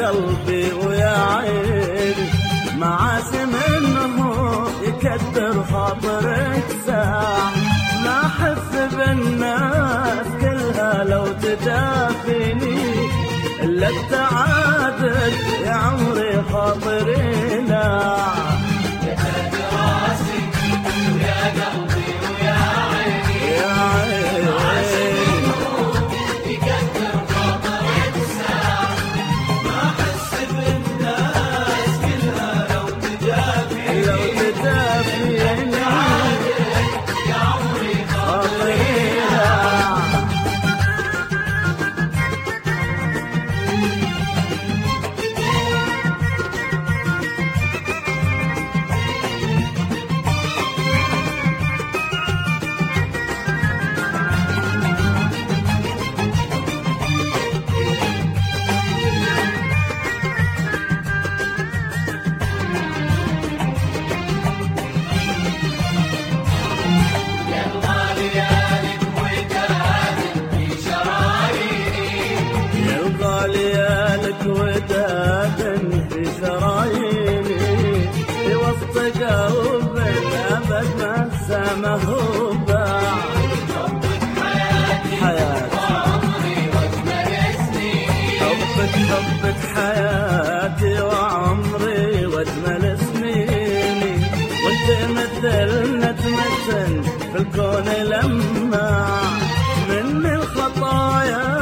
قلبي ويا عيني معاسي منه يكدر خاطرك ساعة ما أحس بالناس كلها لو تجافيني إلا ابتعادك يا عمري خاطري لا يا تاج راسي ويا قلبي ويا عيني يا عيني يقدر خاطرك ساعة ما أحس بالناس كلها لو تجافيني يا عمري خاطري لا وداد في شراييني في وسط قلب الأبد ما سمه باع حياتي وعمري واجمل سنيني حبك حياتي وعمري واجمل سنيني وانت مثلنا تمثل في الكون لما من الخطايا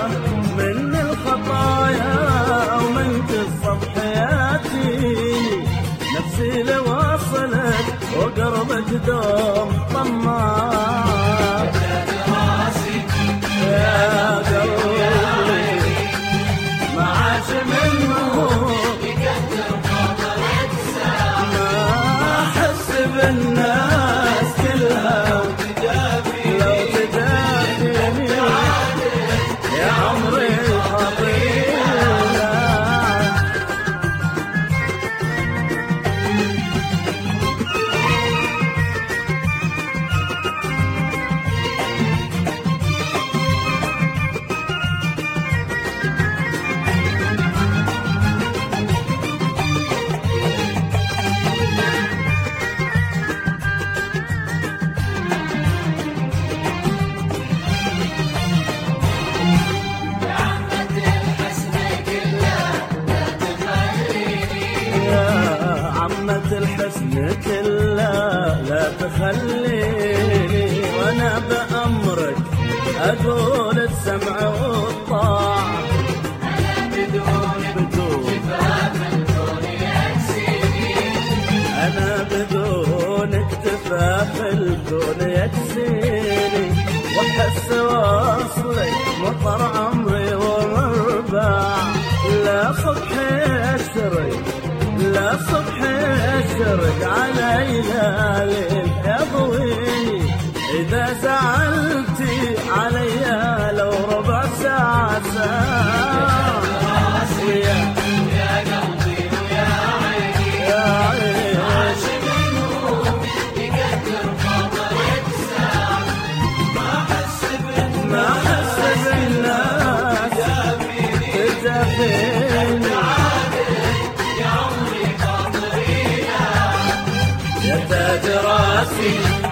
ومن قصة حياتي نفسي لو وصلت وقربك دوم طماع يا قلبي ما عاش منه ما أحس بالناس كلها لو تجافيني يا عمري خطير الحسن كله لا تخليني وانا بأمرك اقول السمع والطاعة انا بدون اكتفاف الكون يكسيني واحس واصلك مطر عمري ومربع لا صبح يشرق لا صبح يشرق علي ليل يضويني إذا زعلتي علي لو ربع ساعة يا قلبي ويا عيني يا عيني عاش منه يقدر خاطرك ساعة ما أحس بالناس تجافيني يا تاج راسي